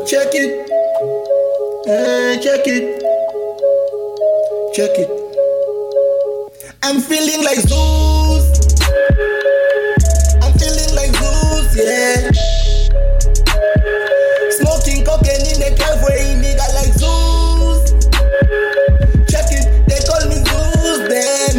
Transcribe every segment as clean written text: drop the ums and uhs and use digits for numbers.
Check it, check it, check it. I'm feeling like Zeus. I'm feeling like Zeus, yeah. Smoking cocaine in the driveway, nigga like Zeus. Check it, they call me Zeus then.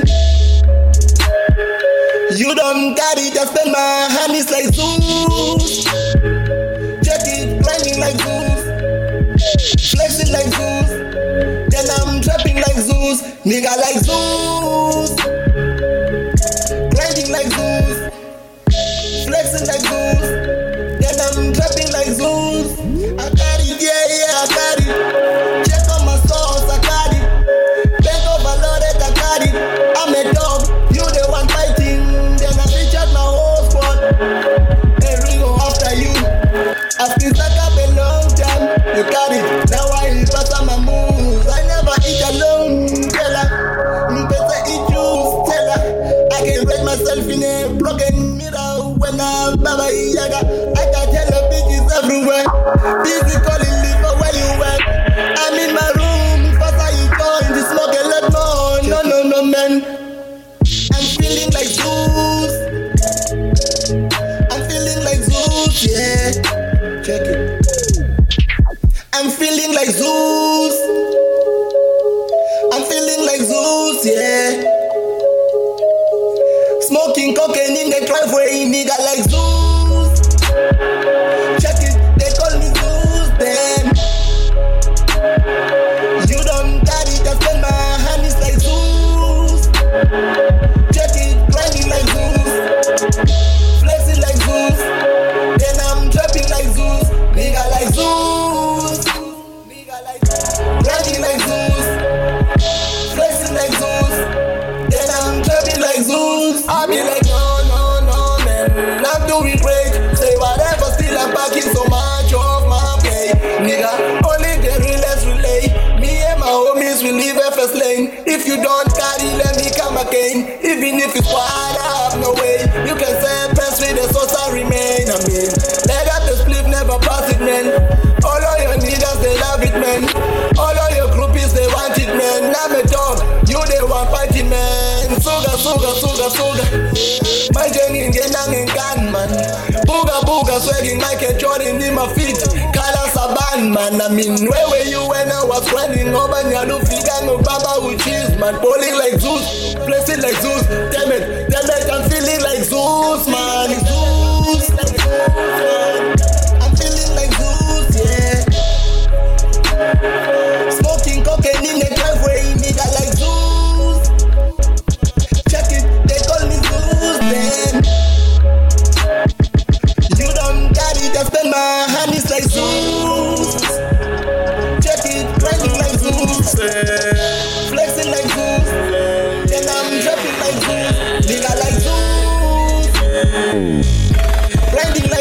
You don't got it, I spend my honey's like Zeus. Check it, grinding like Zeus. Flexing like Zeus. Then I'm trapping like Zeus. Nigga like Zeus. Grinding like Zeus. Flexing like Zeus. Then I'm trapping like Zeus. I got it, yeah, I got it. Check on my sauce, I got it. Bank overloaded, I got it. I'm a dog, you the one fighting. Then I featured my whole squad. And we go after you. I've been stuck up a long time. You got it, now I pass on my moves. I never eat alone, tell her. Better eat juice, tell her. I can rate myself in a broken mirror when I'm Baba Yaga. I can tell the bitches everywhere. Busy calling me for where you went. I'm in my room, fast I join the smoke a lot more. No, man. I'm feeling like Zeus. I'm feeling like Zeus, yeah. Check it. I'm feeling like Zeus. I'm feeling like Zeus, yeah. Smoking cocaine in the driveway, nigga like Zeus. Check it, they call me Zeus then. You don't got it, I spend my honey's like Zeus. Check it, grinding like Zeus. Flexing like Zeus. Then I'm trapping like Zeus. Nigga like Zeus. Grinding like Zeus. Flexing like Zeus. Then I'm trapping like Zeus. I be like, no, man. I'm doing great. Say whatever, still I'm packing so much of my pay. Nigga, only the realest relay. Me and my homies will leave a first lane. If you don't carry, let me come again. Even if it's wild, I have no way. You can say best with the sauce I remain. I mean, let up the split, never pass it, man. All of your niggas, they love it, man. All of your groupies, they want it, man. I'm a dog, you they want fighting, man. Suga. My journey in Genang and Gun, man. Booga, swagging like a Jordan in my feet. Color Saban, man. I mean, where were you when I was running over Nyadu Figan or Baba with cheese, man? Bowling like Zeus, placing like Zeus. Damn it, I'm feeling like Zeus, man. Zeus, like Zeus, man. I'm feeling like Zeus, yeah. Smoking cocaine in the driveway, nigga like Zeus. Check it, they call me Zeus then. You don't got it, I spend my honey's like Zeus. Check it, grinding like Zeus. Flexing like Zeus. Then I'm dropping like Zeus. Nigga like Zeus. Grinding like